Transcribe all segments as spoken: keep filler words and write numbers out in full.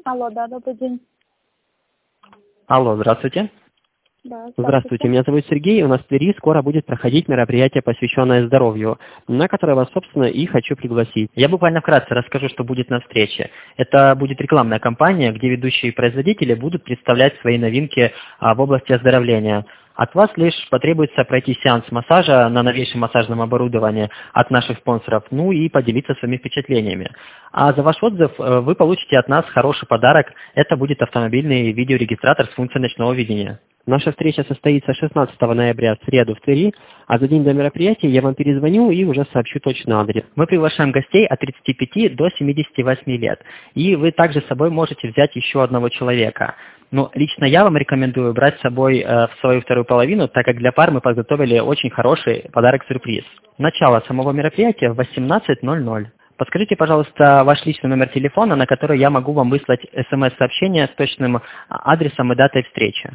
Алло, да, добрый день. Алло, здравствуйте. Да, здравствуйте. Здравствуйте, меня зовут Сергей, у нас в Твери скоро будет проходить мероприятие, посвященное здоровью, на которое вас, собственно, и хочу пригласить. Я буквально вкратце расскажу, что будет на встрече. Это будет рекламная кампания, где ведущие производители будут представлять свои новинки а, в области оздоровления. От вас лишь потребуется пройти сеанс массажа на новейшем массажном оборудовании от наших спонсоров, ну и поделиться своими впечатлениями. А за ваш отзыв э, вы получите от нас хороший подарок. Это будет автомобильный видеорегистратор с функцией ночного видения. Наша встреча состоится шестнадцатого ноября в среду в Твери, а за день до мероприятия я вам перезвоню и уже сообщу точный адрес. Мы приглашаем гостей от тридцати пяти до семидесяти восьми лет. И вы также с собой можете взять еще одного человека. Но лично я вам рекомендую брать с собой э, в свою вторую половину, так как для пар мы подготовили очень хороший подарок-сюрприз. Начало самого мероприятия в восемнадцать ноль ноль. Подскажите, пожалуйста, ваш личный номер телефона, на который я могу вам выслать смс-сообщение с точным адресом и датой встречи.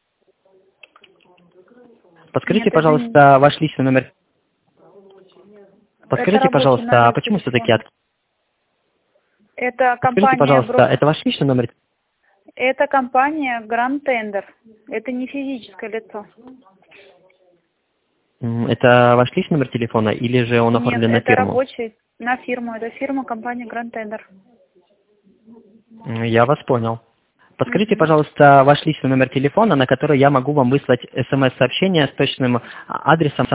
Подскажите, Нет, пожалуйста, ваш личный номер. Подскажите, Это рабочий пожалуйста, а номер почему телефона. все-таки от... Это Подскажите, компания пожалуйста, Гро- это ваш личный номер? Это компания Grand Tender. Это не физическое лицо. М, Это ваш личный номер телефона или же он Нет, оформлен на это фирму? рабочий на фирму. Это фирма компания Grand Tender. М, Я вас понял. Подскажите, Мгм. пожалуйста, ваш личный номер телефона, на который я могу вам выслать смс-сообщение с точным адресом